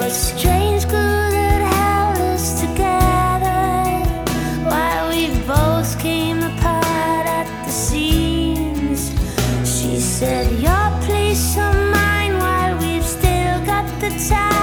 strange glue that held us together while we both came apart at the seams. She said, your place or mine, while we've still got the time.